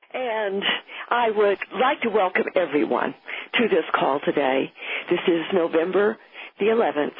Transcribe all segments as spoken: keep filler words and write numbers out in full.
And I would like to welcome everyone to this call today. This is November the eleventh,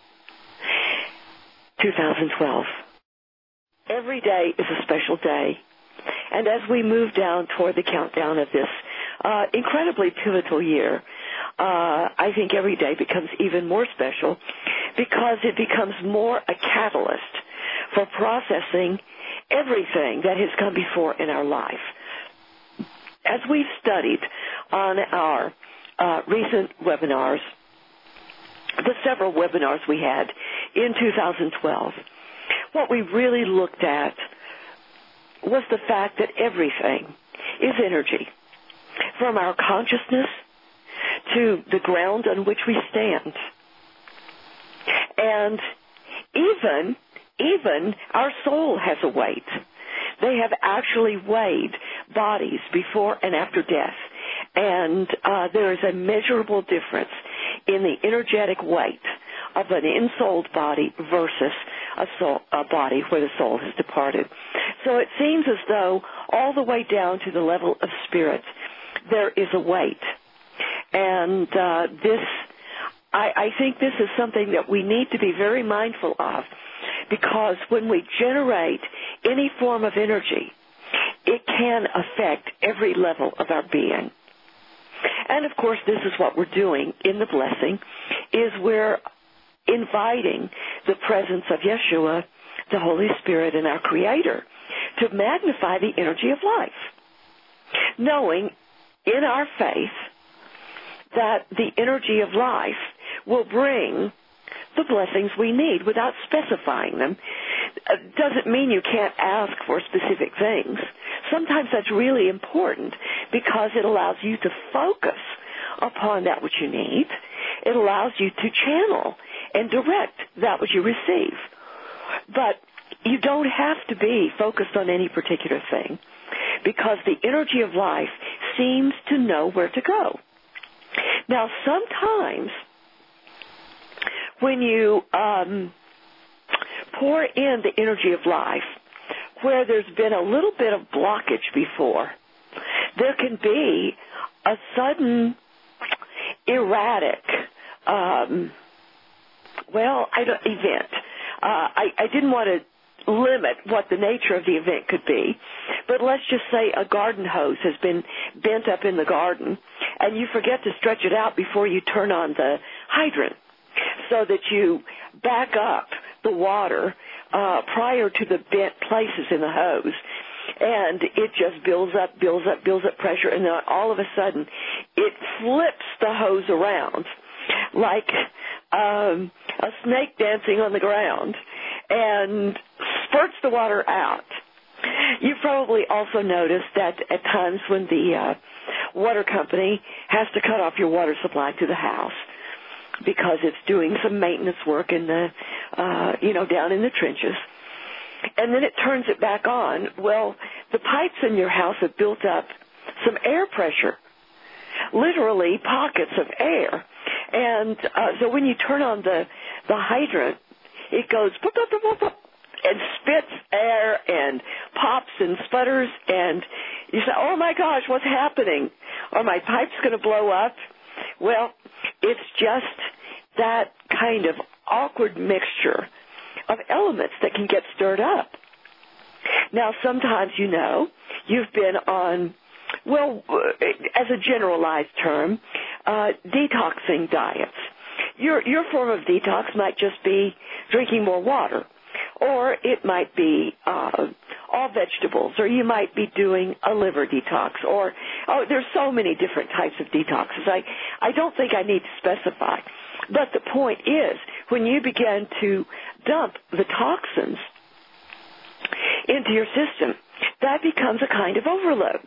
two thousand twelve. Every day is a special day. And as we move down toward the countdown of this uh, incredibly pivotal year, uh, I think every day becomes even more special because it becomes more a catalyst for processing everything that has come before in our life. As we've studied on our uh, recent webinars, the several webinars we had in two thousand twelve, what we really looked at was the fact that everything is energy, from our consciousness to the ground on which we stand. And even, even our soul has a weight. They have actually weighed bodies before and after death. And uh, there is a measurable difference in the energetic weight of an ensouled body versus a, soul, a body where the soul has departed. So it seems as though all the way down to the level of spirit, there is a weight. And uh, this, I, I think this is something that we need to be very mindful of, because when we generate any form of energy, it can affect every level of our being. And of course, this is what we're doing in the blessing, is we're inviting the presence of Yeshua, the Holy Spirit, and our Creator to magnify the energy of life, knowing in our faith that the energy of life will bring the blessings we need without specifying them. Doesn't mean you can't ask for specific things. Sometimes that's really important because it allows you to focus upon that which you need. It allows you to channel and direct that which you receive. But you don't have to be focused on any particular thing, because the energy of life seems to know where to go. Now, sometimes when you um, pour in the energy of life where there's been a little bit of blockage before, there can be a sudden, erratic, um, well, I don't, event. Uh, I, I didn't want to limit what the nature of the event could be, but let's just say a garden hose has been bent up in the garden, and you forget to stretch it out before you turn on the hydrant, so that you back up the water uh, prior to the bent places in the hose, and it just builds up, builds up, builds up pressure, and then all of a sudden it flips the hose around like um, a snake dancing on the ground and spurts the water out. You've probably also noticed that at times when the uh, water company has to cut off your water supply to the house because it's doing some maintenance work in the, uh, you know, down in the trenches, and then it turns it back on. Well, the pipes in your house have built up some air pressure, literally pockets of air. And uh, so when you turn on the, the hydrant, it goes boop, boop, boop, boop, boop, and spits air and pops and sputters, and you say, oh my gosh, what's happening? Are my pipes going to blow up? Well, it's just that kind of awkward mixture of elements that can get stirred up. Now, sometimes, you know, you've been on, well, as a generalized term, uh, detoxing diets. Your, your form of detox might just be drinking more water, or it might be uh, all vegetables, or you might be doing a liver detox, or, oh, there's so many different types of detoxes. I, I don't think I need to specify. But the point is, when you begin to dump the toxins into your system, that becomes a kind of overload.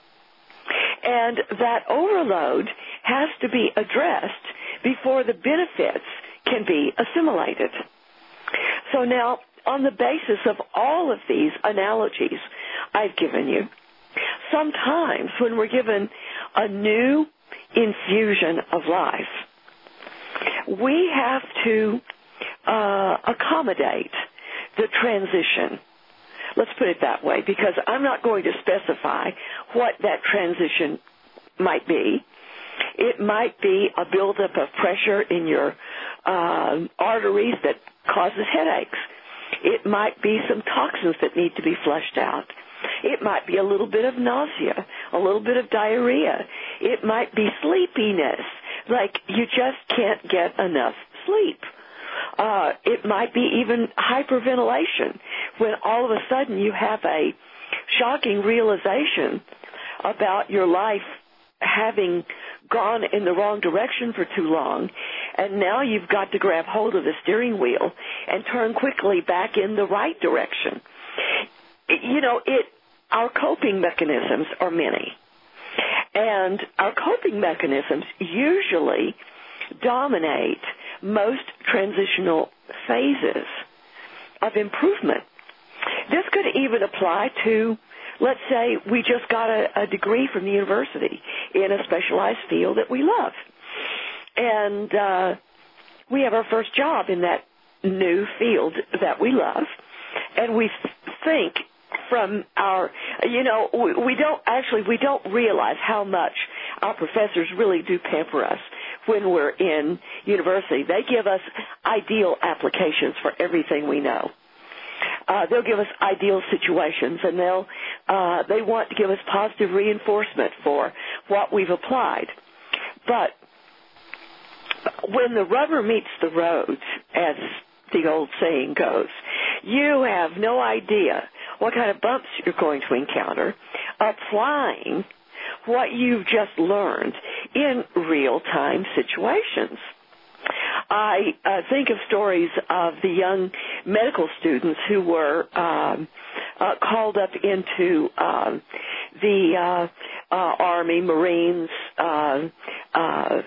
And that overload has to be addressed before the benefits can be assimilated. So now, on the basis of all of these analogies I've given you, sometimes when we're given a new infusion of life, we have to uh, accommodate the transition Let's put it that way, because I'm not going to specify what that transition might be. It might be a buildup of pressure in your uh, arteries that causes headaches. It might be some toxins that need to be flushed out. It might be a little bit of nausea, a little bit of diarrhea. It might be sleepiness, like you just can't get enough sleep. Uh, it might be even hyperventilation, when all of a sudden you have a shocking realization about your life having gone in the wrong direction for too long, and now you've got to grab hold of the steering wheel and turn quickly back in the right direction. It, you know, it. Our coping mechanisms are many, and our coping mechanisms usually dominate most transitional phases of improvement. This could even apply to, let's say, we just got a, a degree from the university in a specialized field that we love. And uh, we have our first job in that new field that we love. And we think from our, you know, we, we don't, actually, we don't realize how much our professors really do pamper us when we're in university. They give us ideal applications for everything we know. Uh, they'll give us ideal situations, and they'll uh, they want to give us positive reinforcement for what we've applied. But when the rubber meets the road, as the old saying goes, you have no idea what kind of bumps you're going to encounter applying what you've just learned in real-time situations. I uh, think of stories of the young medical students who were um, uh, called up into um, the uh, uh, Army, Marines, uh, uh,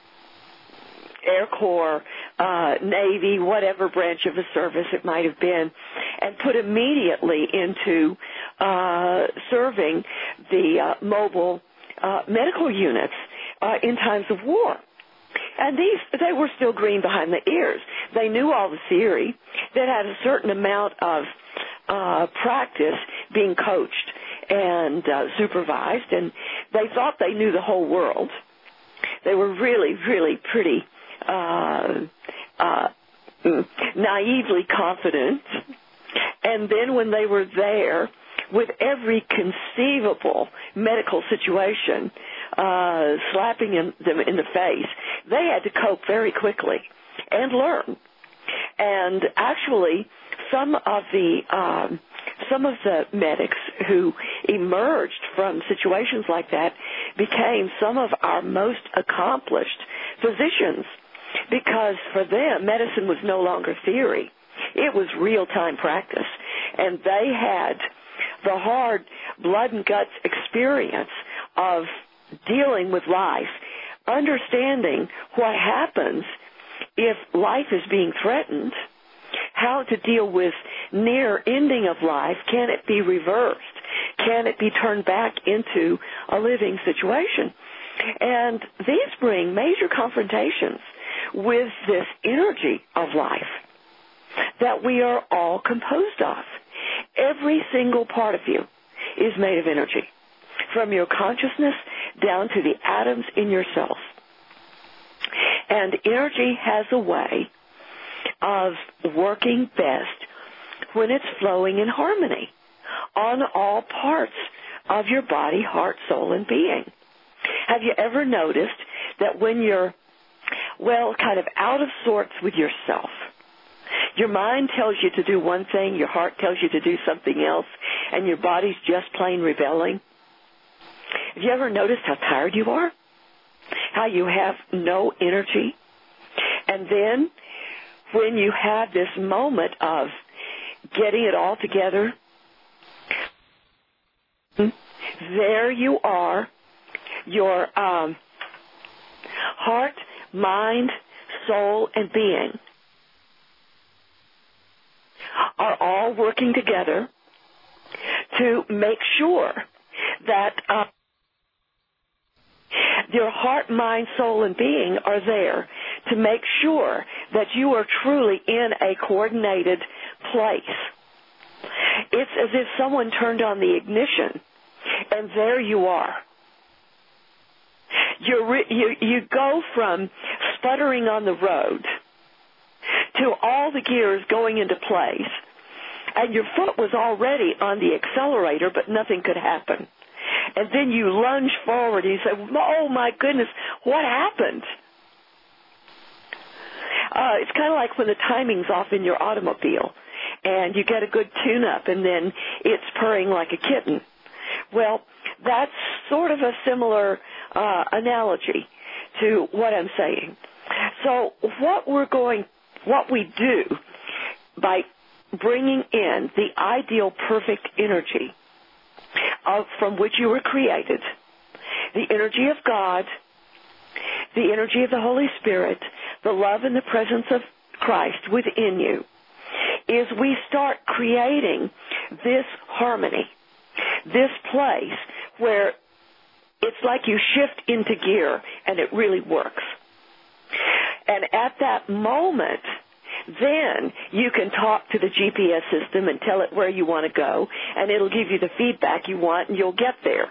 Air Corps, uh, Navy, whatever branch of the service it might have been, and put immediately into uh, serving the uh, mobile uh, medical units uh, in times of war. And these, they were still green behind the ears. They knew all the theory. They had a certain amount of uh, practice being coached and uh, supervised, and they thought they knew the whole world. They were really, really pretty uh, uh, naively confident. And then when they were there with every conceivable medical situation uh, slapping in, them in the face, they had to cope very quickly and learn. And actually, some of the um, some of the medics who emerged from situations like that became some of our most accomplished physicians, because for them, medicine was no longer theory. It was real-time practice. And they had the hard blood and guts experience of dealing with life, understanding what happens if life is being threatened, how to deal with near ending of life. Can it be reversed? Can it be turned back into a living situation? And these bring major confrontations with this energy of life that we are all composed of. Every single part of you is made of energy, from your consciousness down to the atoms in your cells. And energy has a way of working best when it's flowing in harmony on all parts of your body, heart, soul, and being. Have you ever noticed that when you're, well, kind of out of sorts with yourself, your mind tells you to do one thing, your heart tells you to do something else, and your body's just plain rebelling? Have you ever noticed how tired you are? How you have no energy? And then when you have this moment of getting it all together, there you are, your um, heart, mind, soul, and being are all working together to make sure that uh, your heart, mind, soul, and being are there to make sure that you are truly in a coordinated place. It's as if someone turned on the ignition, and there you are. You're re- you, you go from sputtering on the road to all the gears going into place, and your foot was already on the accelerator, but nothing could happen. And then you lunge forward, and you say, oh, my goodness, what happened? Uh, it's kind of like when the timing's off in your automobile, and you get a good tune-up, and then it's purring like a kitten. Well, that's sort of a similar uh, analogy to what I'm saying. So what we're going, what we do by bringing in the ideal perfect energy of, from which you were created, the energy of God, the energy of the Holy Spirit, the love and the presence of Christ within you, is we start creating this harmony, this place where it's like you shift into gear and it really works. And at that moment, then you can talk to the G P S system and tell it where you want to go, and it'll give you the feedback you want, and you'll get there.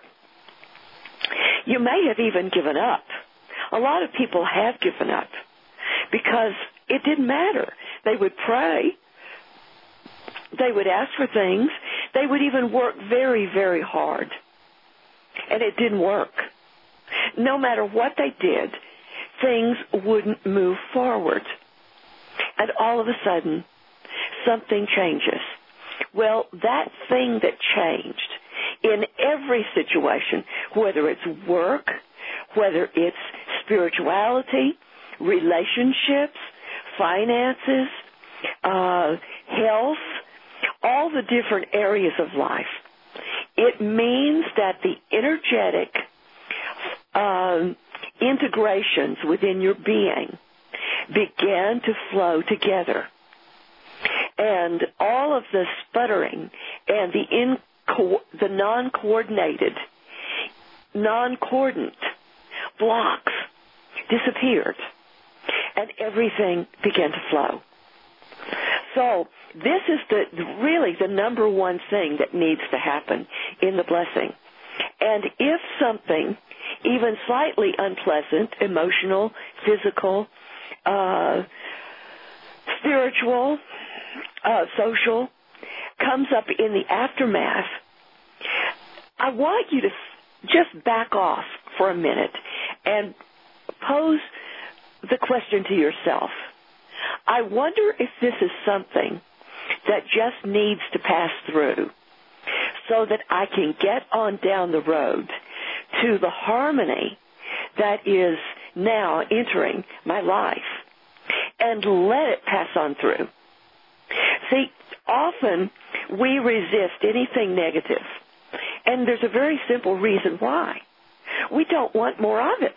You may have even given up. A lot of people have given up because it didn't matter. They would pray. They would ask for things. They would even work very, very hard. And it didn't work. No matter what they did, things wouldn't move forward. And all of a sudden, something changes. Well, that thing that changed in every situation, whether it's work, whether it's spirituality, relationships, finances, uh, health, all the different areas of life, it means that the energetic um, integrations within your being began to flow together. And all of the sputtering and the, inco- the non-coordinated, non-coordinate blocks disappeared, and everything began to flow. So this is the really the number one thing that needs to happen in the blessing. And if something, even slightly unpleasant, emotional, physical, uh, spiritual, uh, social, comes up in the aftermath, I want you to just back off for a minute and pose the question to yourself. I wonder if this is something that just needs to pass through so that I can get on down the road to the harmony that is now entering my life and let it pass on through. See, often we resist anything negative, and there's a very simple reason why. We don't want more of it.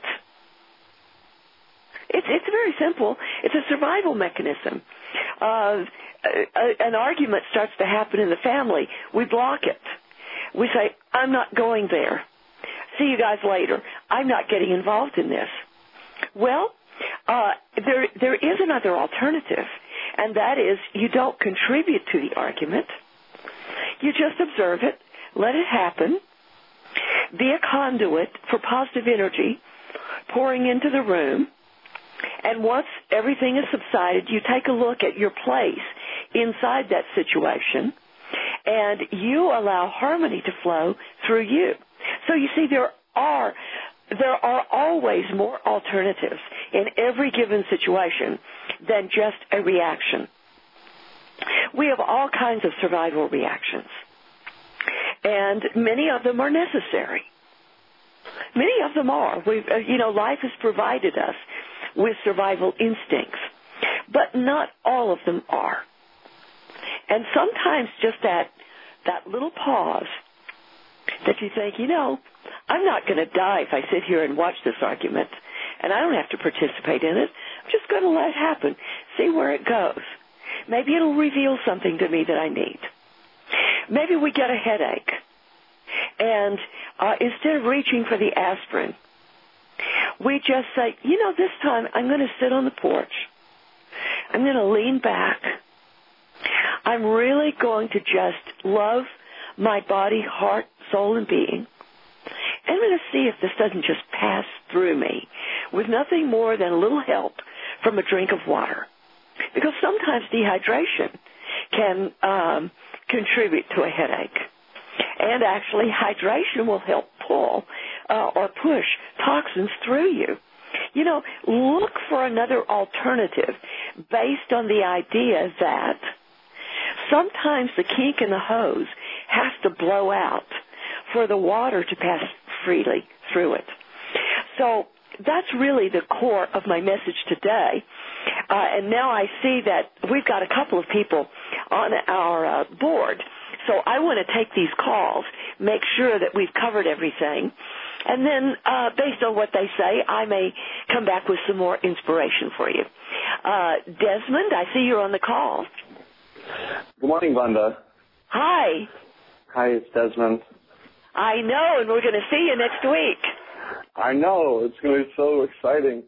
It's, it's very simple. It's a survival mechanism. Uh, a, an argument starts to happen in the family. We block it. We say, I'm not going there. See you guys later. I'm not getting involved in this. Well, uh, there there is another alternative, and that is you don't contribute to the argument. You just observe it, let it happen, be a conduit for positive energy pouring into the room, and once everything has subsided, you take a look at your place inside that situation, and you allow harmony to flow through you. So you see, there are there are always more alternatives in every given situation than just a reaction. We have all kinds of survival reactions, and many of them are necessary. Many of them are. We've, you know, life has provided us with survival instincts, but not all of them are. And sometimes just that that little pause that you think, you know, I'm not going to die if I sit here and watch this argument, and I don't have to participate in it. I'm just going to let it happen, see where it goes. Maybe it'll reveal something to me that I need. Maybe we get a headache, and uh, instead of reaching for the aspirin, we just say, you know, this time I'm going to sit on the porch. I'm going to lean back. I'm really going to just love my body, heart, soul, and being. I'm going to see if this doesn't just pass through me with nothing more than a little help from a drink of water. Because sometimes dehydration can um, contribute to a headache. And actually, hydration will help pull uh, or push toxins through you. You know, look for another alternative based on the idea that sometimes the kink in the hose has to blow out for the water to pass freely through it. So that's really the core of my message today. Uh, and now I see that we've got a couple of people on our uh, board. So I want to take these calls, make sure that we've covered everything, and then uh, based on what they say, I may come back with some more inspiration for you. Uh, Desmond, I see you're on the call. Good morning, Glenda. Hi. Hi, it's Desmond. I know, and we're going to see you next week. I know. It's going to be so exciting.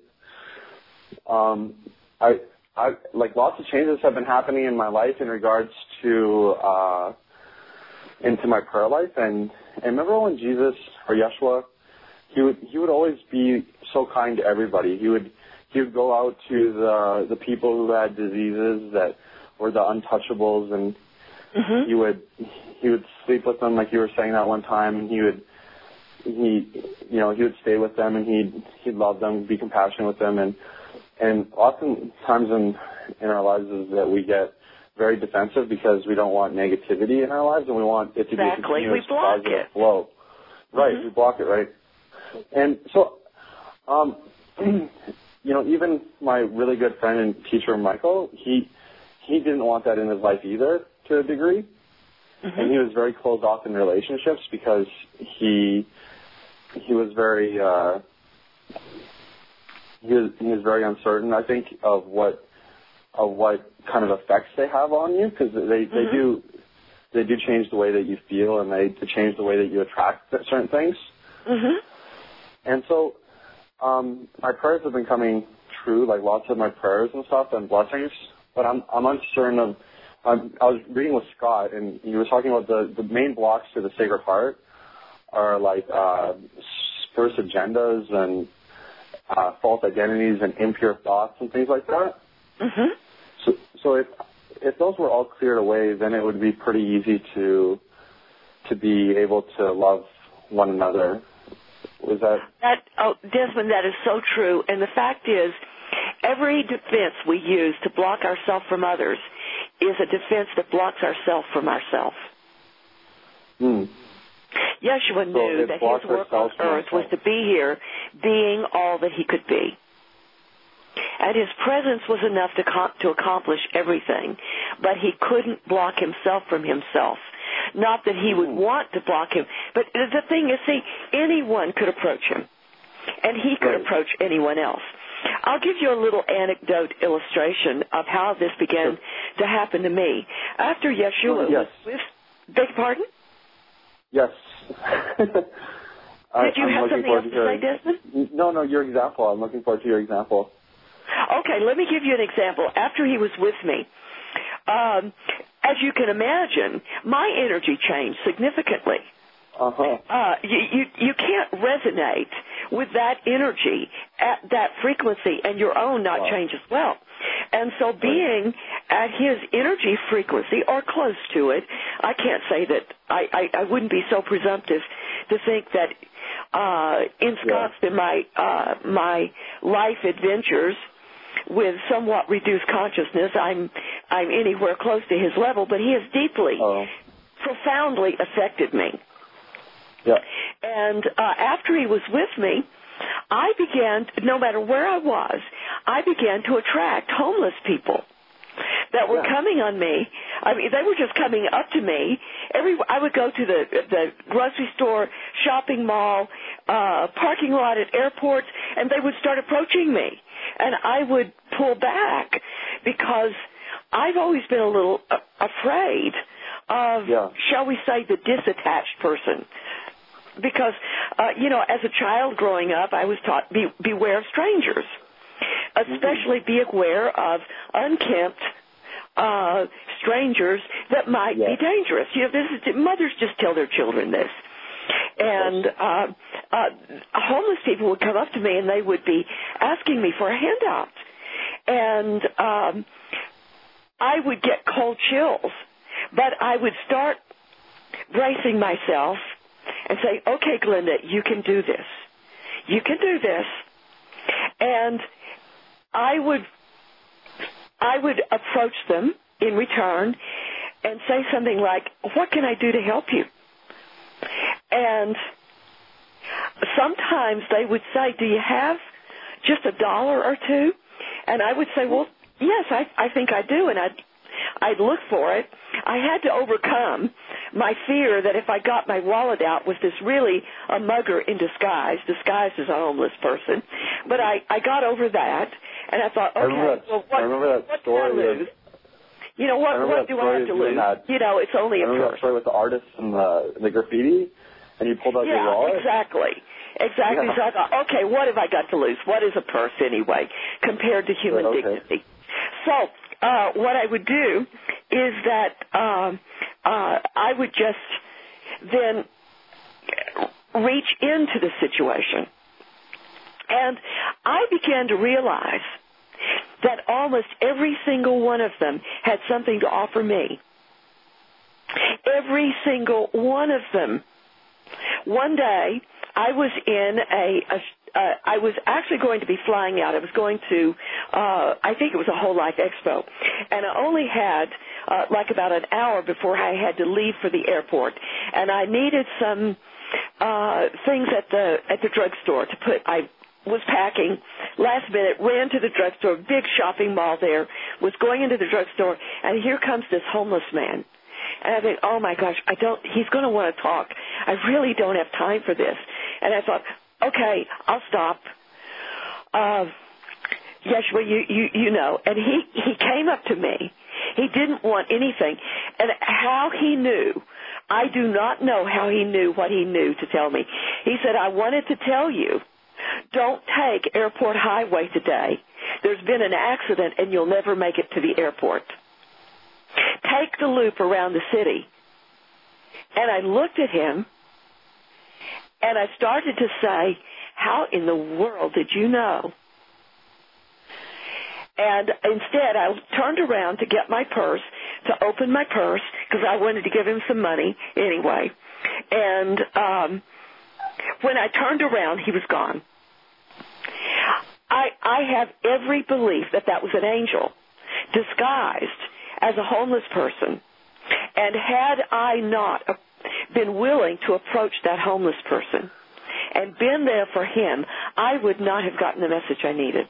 Um, I, I, like, lots of changes have been happening in my life in regards to, uh, into my prayer life. And, and remember when Jesus, or Yeshua, he would, he would always be so kind to everybody. He would, he would go out to the, the people who had diseases that were the untouchables, and mm-hmm. he would, he would sleep with them, like you were saying that one time, and he would, he, you know, he would stay with them, and he'd, he'd love them, be compassionate with them, and, and oftentimes in, in our lives is that we get very defensive because we don't want negativity in our lives, and we want it to exactly. be a continuous we block positive it. flow. Right, mm-hmm. we block it, right? And so, um, you know, even my really good friend and teacher, Michael, he he didn't want that in his life either, to a degree. Mm-hmm. And he was very closed off in relationships because he he was very uh, he was he was very uncertain, I think, of what of what kind of effects they have on you, because they mm-hmm. they do they do change the way that you feel, and they, they change the way that you attract certain things. Mm-hmm. And so um, my prayers have been coming true, like lots of my prayers and stuff and blessings, but I'm I'm uncertain of. Um, I was reading with Scott, and he was talking about the, the main blocks to the Sacred Heart are like uh, first agendas and uh, false identities and impure thoughts and things like that. Mm-hmm. So, so if if those were all cleared away, then it would be pretty easy to to be able to love one another. Was that? That oh, Desmond, that is so true. And the fact is, every defense we use to block ourselves from others is a defense that blocks ourselves from ourselves. Hmm. Yeshua so knew that his work on earth was to be here, being all that he could be. And his presence was enough to, com- to accomplish everything, but he couldn't block himself from himself. Not that he would want to block him, but the thing is, see, anyone could approach him, and he could right. approach anyone else. I'll give you a little anecdote illustration of how this began sure. to happen to me. After Yeshua yes. was with, beg your pardon? Yes. Did you I'm have something else to say, Desmond? No, no, your example. I'm looking forward to your example. Okay, let me give you an example. After he was with me, um, as you can imagine, my energy changed significantly. Uh-huh. Uh, you, you, you can't resonate with that energy at that frequency and your own not wow. change as well. And so being at his energy frequency or close to it, I can't say that I, I, I wouldn't be so presumptive to think that uh, ensconced yeah. in my, uh, my life adventures with somewhat reduced consciousness, I'm, I'm anywhere close to his level, but he has deeply, oh. profoundly affected me. Yeah. And uh, after he was with me, I began, no matter where I was, I began to attract homeless people that were yeah. coming on me. I mean, they were just coming up to me. Every I would go to the the grocery store, shopping mall, uh, parking lot at airports, and they would start approaching me. And I would pull back because I've always been a little uh, afraid of, yeah. shall we say, the disattached person. Because, uh, you know, as a child growing up, I was taught, be, beware of strangers. Especially mm-hmm. be aware of unkempt, uh, strangers that might yeah. be dangerous. You know, this is, mothers just tell their children this. And uh, uh, homeless people would come up to me and they would be asking me for a handout. And um, I would get cold chills, but I would start bracing myself and say, okay, Glenda, you can do this. You can do this. And I would, I would approach them in return and say something like, what can I do to help you? And sometimes they would say, do you have just a dollar or two? And I would say, well, yes, I, I think I do. And I'd, I'd look for it. I had to overcome my fear that if I got my wallet out was this really a mugger in disguise, disguised as a homeless person. But I, I got over that, and I thought, okay, I that, well, what, I remember that what story do I lose? You know, what, what do I have to lose? That, you know, it's only I a remember purse. that story with the artist and the, the graffiti, and you pulled out yeah, your wallet? exactly. Exactly. Yeah. So I thought, okay, what have I got to lose? What is a purse anyway compared to human okay. dignity? So uh, what I would do is that um, uh, I would just then reach into the situation. And I began to realize that almost every single one of them had something to offer me. Every single one of them. One day, I was in a, a uh, I was actually going to be flying out. I was going to, uh, I think it was a Whole Life Expo, and I only had uh, like about an hour before I had to leave for the airport, and I needed some uh, things at the at the drugstore to put. I was packing last minute, ran to the drugstore, big shopping mall there, was going into the drugstore, and here comes this homeless man. And I think, oh my gosh, I don't, he's going to want to talk. I really don't have time for this. And I thought, okay, I'll stop. Uh, Yeshua, you, you, you know. And he, he came up to me. He didn't want anything. And how he knew, I do not know how he knew what he knew to tell me. He said, I wanted to tell you, don't take Airport Highway today. There's been an accident and you'll never make it to the airport. Take the loop around the city. And I looked at him, and I started to say, how in the world did you know? And instead, I turned around to get my purse, to open my purse, because I wanted to give him some money anyway. And um, when I turned around, he was gone. I, I have every belief that that was an angel disguised as a homeless person. And had I not been willing to approach that homeless person and been there for him, I would not have gotten the message I needed.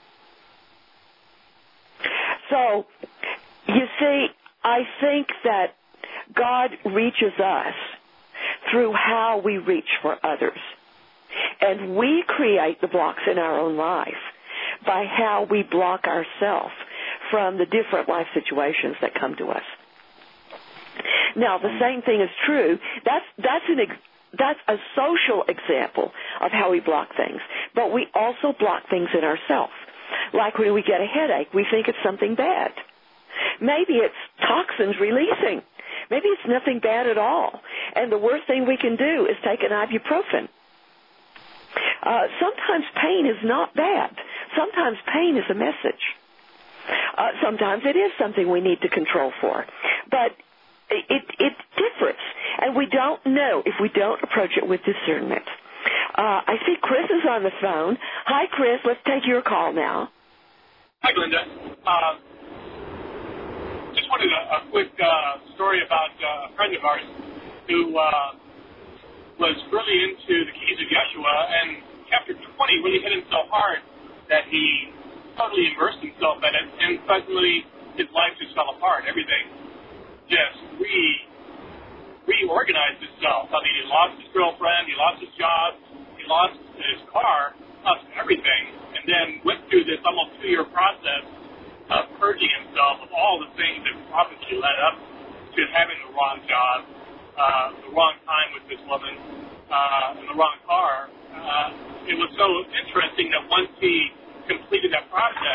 So, you see, I think that God reaches us through how we reach for others. And we create the blocks in our own life by how we block ourselves from the different life situations that come to us. Now, the same thing is true. That's that's an ex- that's a social example of how we block things. But we also block things in ourselves. Like when we get a headache, we think it's something bad. Maybe it's toxins releasing. Maybe it's nothing bad at all. And the worst thing we can do is take an ibuprofen. Uh, sometimes pain is not bad. Sometimes pain is a message. Uh, sometimes it is something we need to control for. But it, it differs, and we don't know if we don't approach it with discernment. Uh, I see Chris is on the phone. Hi, Chris. Let's take your call now. Hi, Glenda. Uh, just wanted a, a quick uh, story about uh, a friend of ours who uh, was really into the keys of Yeshua, and chapter twenty really hit him so hard that he totally immersed himself in it, and suddenly his life just fell apart. Everything just re reorganized itself. I mean, he lost his girlfriend, he lost his job, he lost his car, lost everything, and then went through this almost two-year process of purging himself of all the things that probably led up to having the wrong job, uh, the wrong time with this woman, uh, and the wrong car. Uh, it was so interesting that once he completed that process,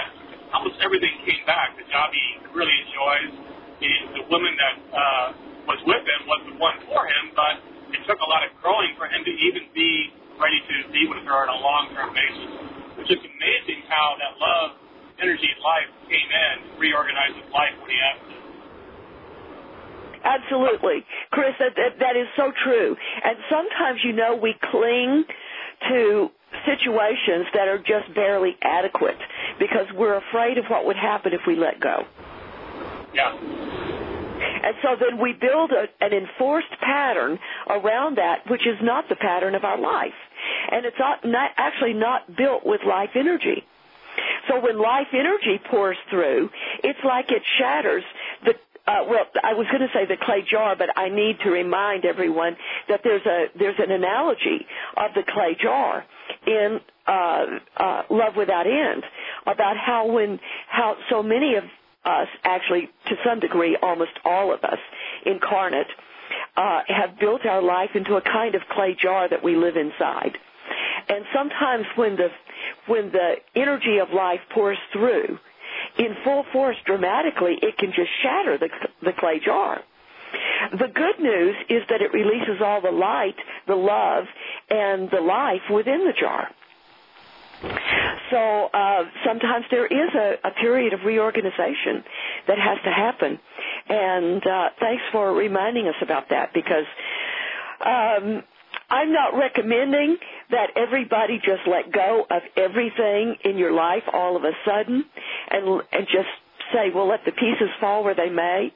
almost everything came back. The job he really enjoys, the, the woman that uh, was with him was the one for him, but it took a lot of growing for him to even be ready to be with her on a long-term basis. It's just amazing how that love, energy, and life came in, reorganized his life when he asked it. Absolutely. Chris, that, that, that is so true. And sometimes, you know, we cling to situations that are just barely adequate because we're afraid of what would happen if we let go. Yeah. And so then we build a, an enforced pattern around that, which is not the pattern of our life. And it's not, not actually not built with life energy. So when life energy pours through, it's like it shatters the Uh, well, I was going to say the clay jar, but I need to remind everyone that there's a there's an analogy of the clay jar in uh, uh, Love Without End about how when how so many of us, actually to some degree, almost all of us incarnate, uh, have built our life into a kind of clay jar that we live inside. And sometimes when the when the energy of life pours through in full force dramatically, it can just shatter the, the clay jar. The good news is that it releases all the light, the love, and the life within the jar. So uh, sometimes there is a, a period of reorganization that has to happen. And uh, thanks for reminding us about that, because um, I'm not recommending that everybody just let go of everything in your life all of a sudden and and just say, well, let the pieces fall where they may.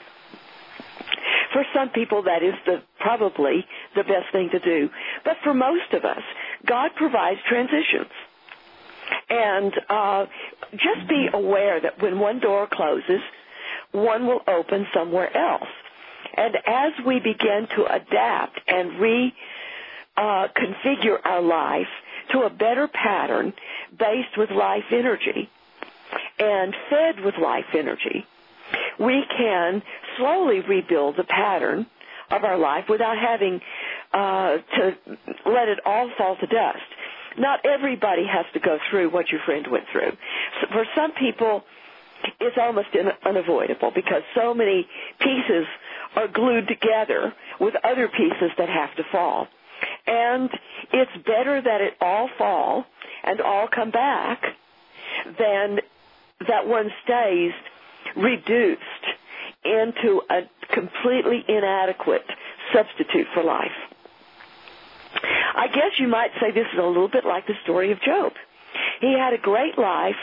For some people, that is the probably the best thing to do. But for most of us, God provides transitions. And uh, just be aware that when one door closes, one will open somewhere else. And as we begin to adapt and re Uh, configure our life to a better pattern based with life energy and fed with life energy, we can slowly rebuild the pattern of our life without having uh, to let it all fall to dust. Not everybody has to go through what your friend went through. So for some people, it's almost in- unavoidable because so many pieces are glued together with other pieces that have to fall. And it's better that it all fall and all come back than that one stays reduced into a completely inadequate substitute for life. I guess you might say this is a little bit like the story of Job. He had a great life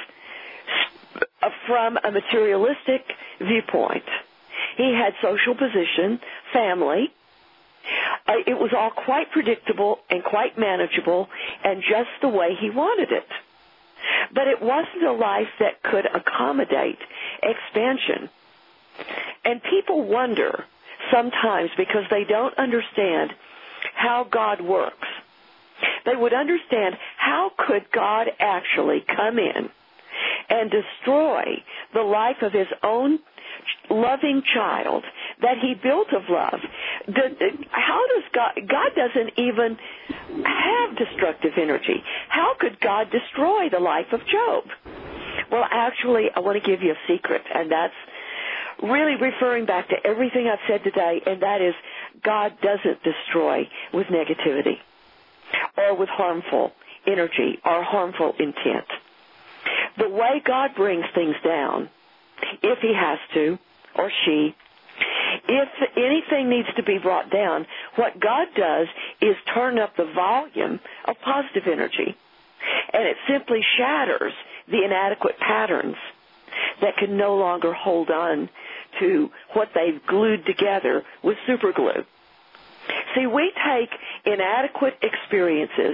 from a materialistic viewpoint. He had social position, family. Uh, it was all quite predictable and quite manageable and just the way he wanted it. But it wasn't a life that could accommodate expansion. And people wonder sometimes because they don't understand how God works. They would understand how could God actually come in and destroy the life of his own loving child that he built of love. The, the, how does God, God doesn't even have destructive energy. How could God destroy the life of Job? Well, actually, I want to give you a secret, and that's really referring back to everything I've said today, and that is God doesn't destroy with negativity or with harmful energy or harmful intent. The way God brings things down, if he has to, or she, if anything needs to be brought down, what God does is turn up the volume of positive energy. And it simply shatters the inadequate patterns that can no longer hold on to what they've glued together with super glue. See, we take inadequate experiences,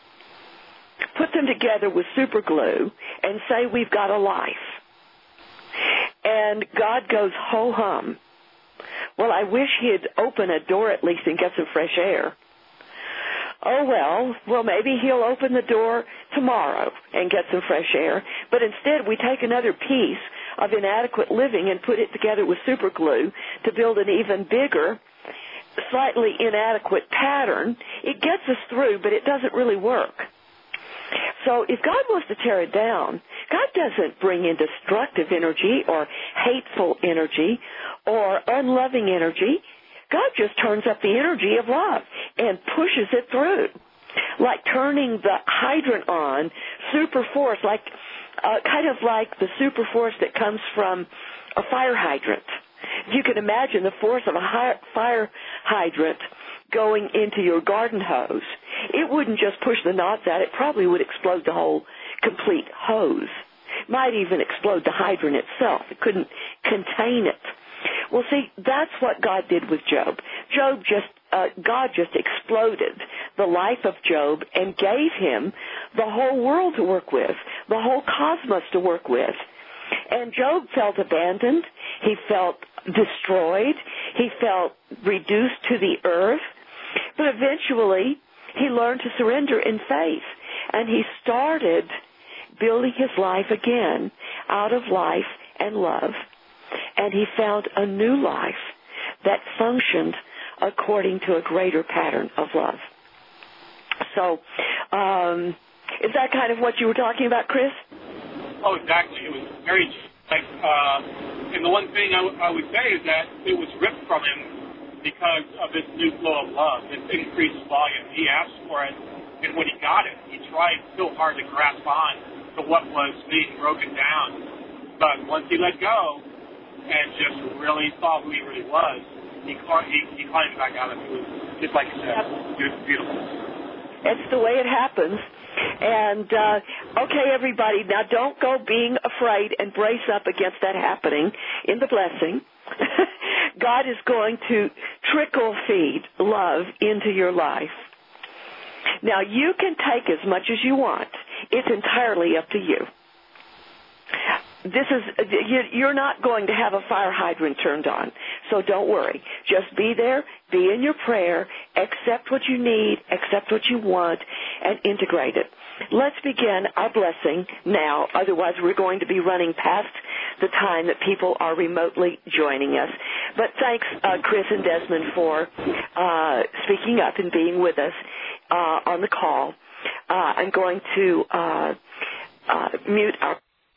put them together with super glue, and say we've got a life. And God goes ho-hum. Well, I wish he'd open a door at least and get some fresh air. Oh, well, well, maybe he'll open the door tomorrow and get some fresh air. But instead, we take another piece of inadequate living and put it together with super glue to build an even bigger, slightly inadequate pattern. It gets us through, but it doesn't really work. So if God wants to tear it down, God doesn't bring in destructive energy or hateful energy or unloving energy. God just turns up the energy of love and pushes it through, like turning the hydrant on, super force, like uh, kind of like the super force that comes from a fire hydrant. If you can imagine the force of a hi- fire hydrant going into your garden hose, it wouldn't just push the knots out. It probably would explode the whole complete hose. Might even explode the hydrant itself. It couldn't contain it. Well, see, that's what God did with Job. Job just, uh, God just exploded the life of Job and gave him the whole world to work with, the whole cosmos to work with. And Job felt abandoned. He felt destroyed. He felt reduced to the earth. But eventually, he learned to surrender in faith. And he started building his life again out of life and love. And he found a new life that functioned according to a greater pattern of love. So, um, is that kind of what you were talking about, Chris? Oh, exactly. It was very, like, uh, and the one thing I, w- I would say is that it was ripped from him because of this new flow of love, this increased volume. He asked for it, and when he got it, he tried so hard to grasp on to what was being broken down. But once he let go and just really saw who he really was, he, he, he climbed back out of it. It was just like you said, it was beautiful. It's the way it happens. And, uh, okay, everybody, now don't go being afraid and brace up against that happening in the blessing. God is going to trickle feed love into your life. Now, you can take as much as you want. It's entirely up to you. This is, you're not going to have a fire hydrant turned on, so don't worry. Just be there, be in your prayer, accept what you need, accept what you want, and integrate it. Let's begin our blessing now, otherwise we're going to be running past the time that people are remotely joining us. But thanks, uh, Chris and Desmond, for uh, speaking up and being with us uh, on the call. Uh, I'm going to uh, uh, mute our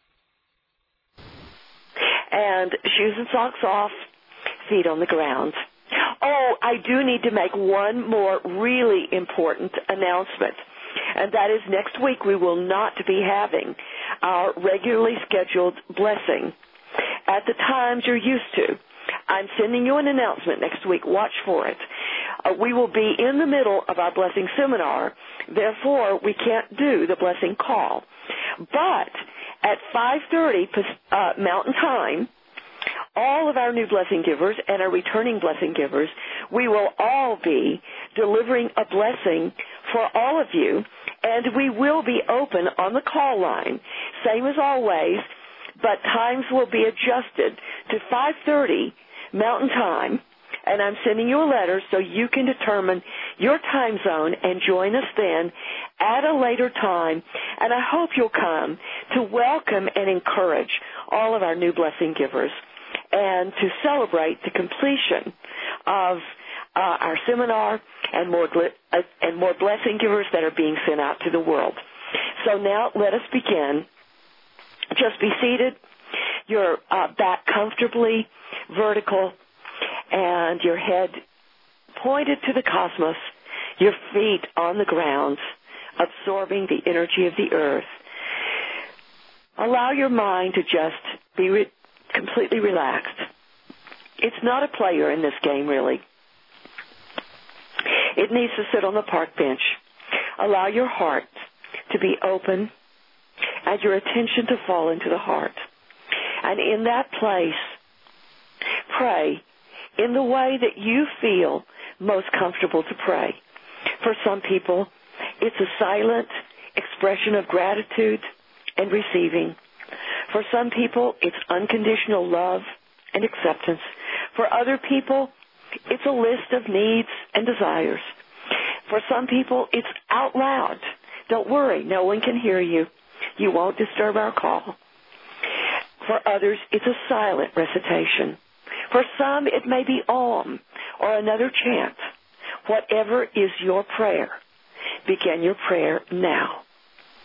and shoes and socks off, feet on the ground. Oh, I do need to make one more really important announcement, and that is next week we will not be having our regularly scheduled blessing at the times you're used to. I'm sending you an announcement next week. Watch for it. Uh, we will be in the middle of our blessing seminar. Therefore, we can't do the blessing call. But at five thirty uh, Mountain Time, all of our new blessing givers and our returning blessing givers, we will all be delivering a blessing for all of you, and we will be open on the call line, same as always, but times will be adjusted to five thirty Mountain Time, and I'm sending you a letter so you can determine your time zone and join us then at a later time. And I hope you'll come to welcome and encourage all of our new blessing givers and to celebrate the completion of uh, our seminar and more, gl- uh, and more blessing givers that are being sent out to the world. So now let us begin. Just be seated, your uh, back comfortably vertical, and your head pointed to the cosmos, your feet on the ground, absorbing the energy of the earth. Allow your mind to just be re- completely relaxed. It's not a player in this game, really. It needs to sit on the park bench. Allow your heart to be open and your attention to fall into the heart. And in that place, pray in the way that you feel most comfortable to pray. For some people, it's a silent expression of gratitude and receiving. For some people, it's unconditional love and acceptance. For other people, it's a list of needs and desires. For some people, it's out loud. Don't worry, no one can hear you. You won't disturb our call. For others, it's a silent recitation. For some, it may be Om or another chant. Whatever is your prayer, begin your prayer now.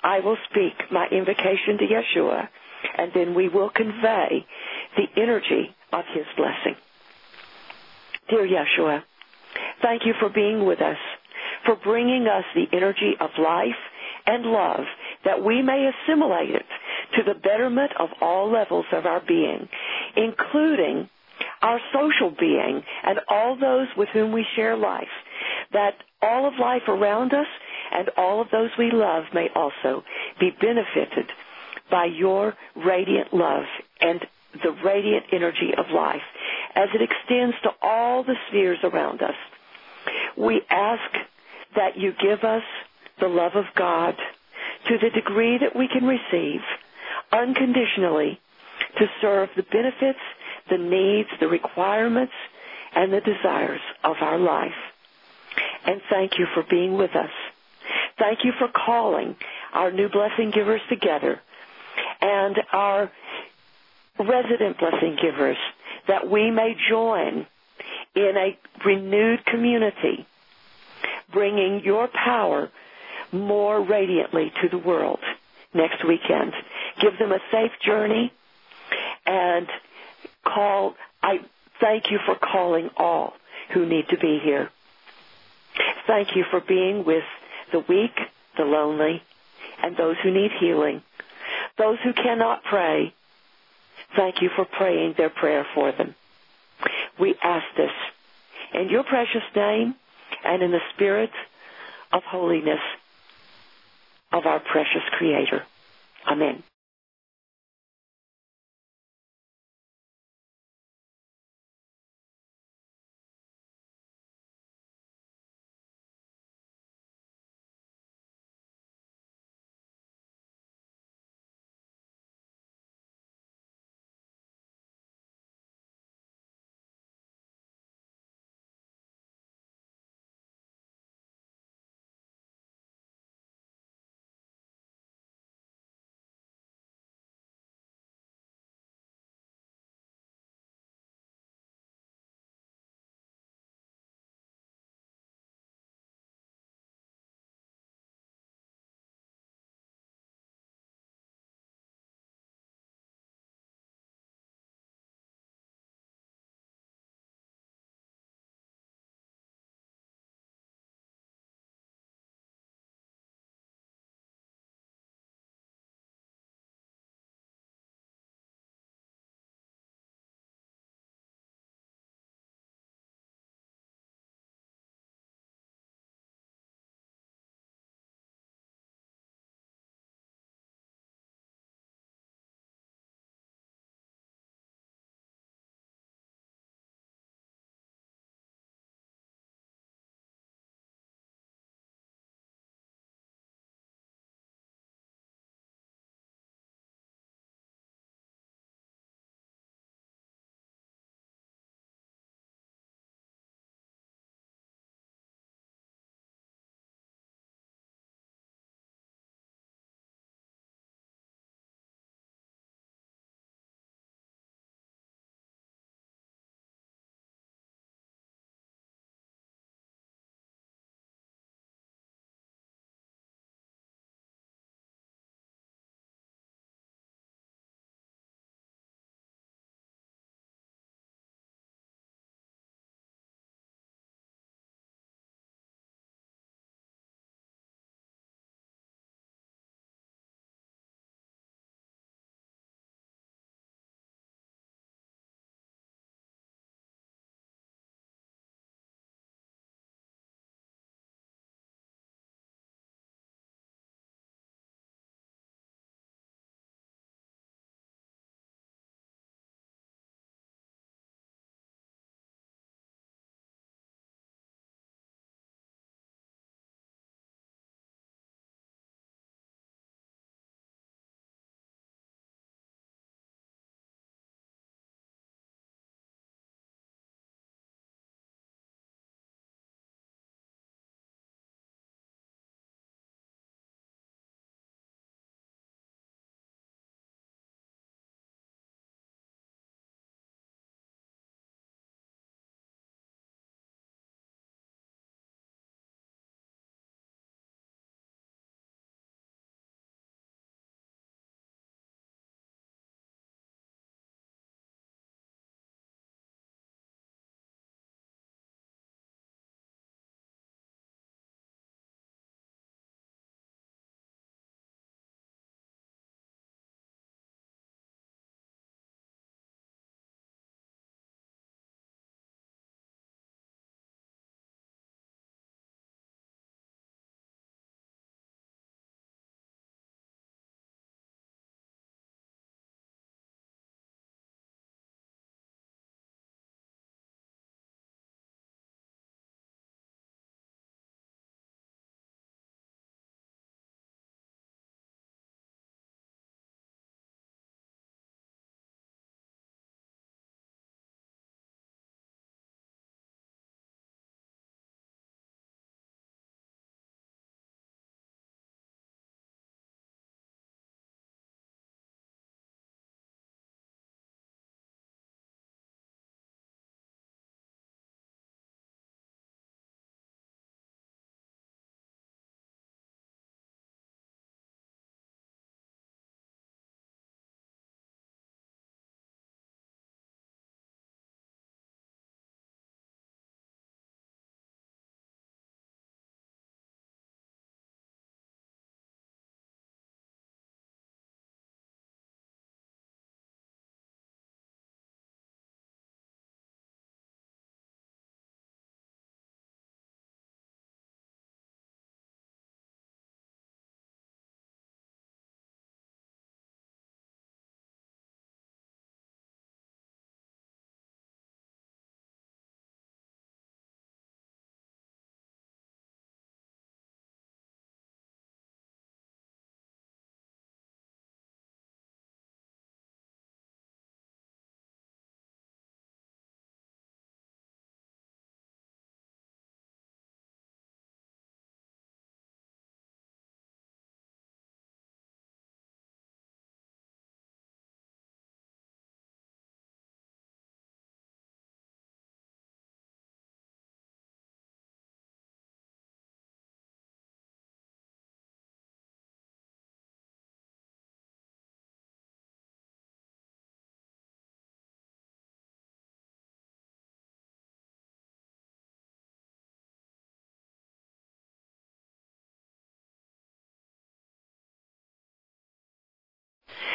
I will speak my invocation to Yeshua, and then we will convey the energy of his blessing. Dear Yeshua, thank you for being with us, for bringing us the energy of life and love, that we may assimilate it to the betterment of all levels of our being, including our social being and all those with whom we share life, that all of life around us and all of those we love may also be benefited by your radiant love and the radiant energy of life as it extends to all the spheres around us. We ask that you give us the love of God to the degree that we can receive unconditionally to serve the benefits, the needs, the requirements, and the desires of our life. And thank you for being with us. Thank you for calling our new blessing givers together and our resident blessing givers, that we may join in a renewed community, bringing your power more radiantly to the world next weekend. Give them a safe journey, and call. I thank you for calling all who need to be here. Thank you for being with the weak, the lonely, and those who need healing. Those who cannot pray, thank you for praying their prayer for them. We ask this in your precious name and in the spirit of holiness of our precious Creator. Amen.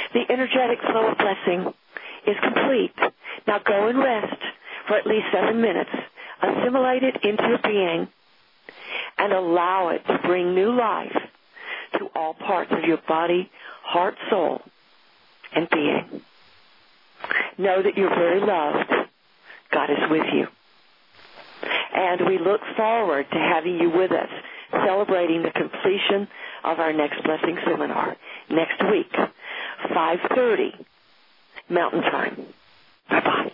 The energetic flow of blessing is complete. Now go and rest for at least seven minutes. Assimilate it into your being and allow it to bring new life to all parts of your body, heart, soul, and being. Know that you're very loved. God is with you. And we look forward to having you with us, celebrating the completion of our next blessing seminar next week, five thirty Mountain Time. Bye-bye.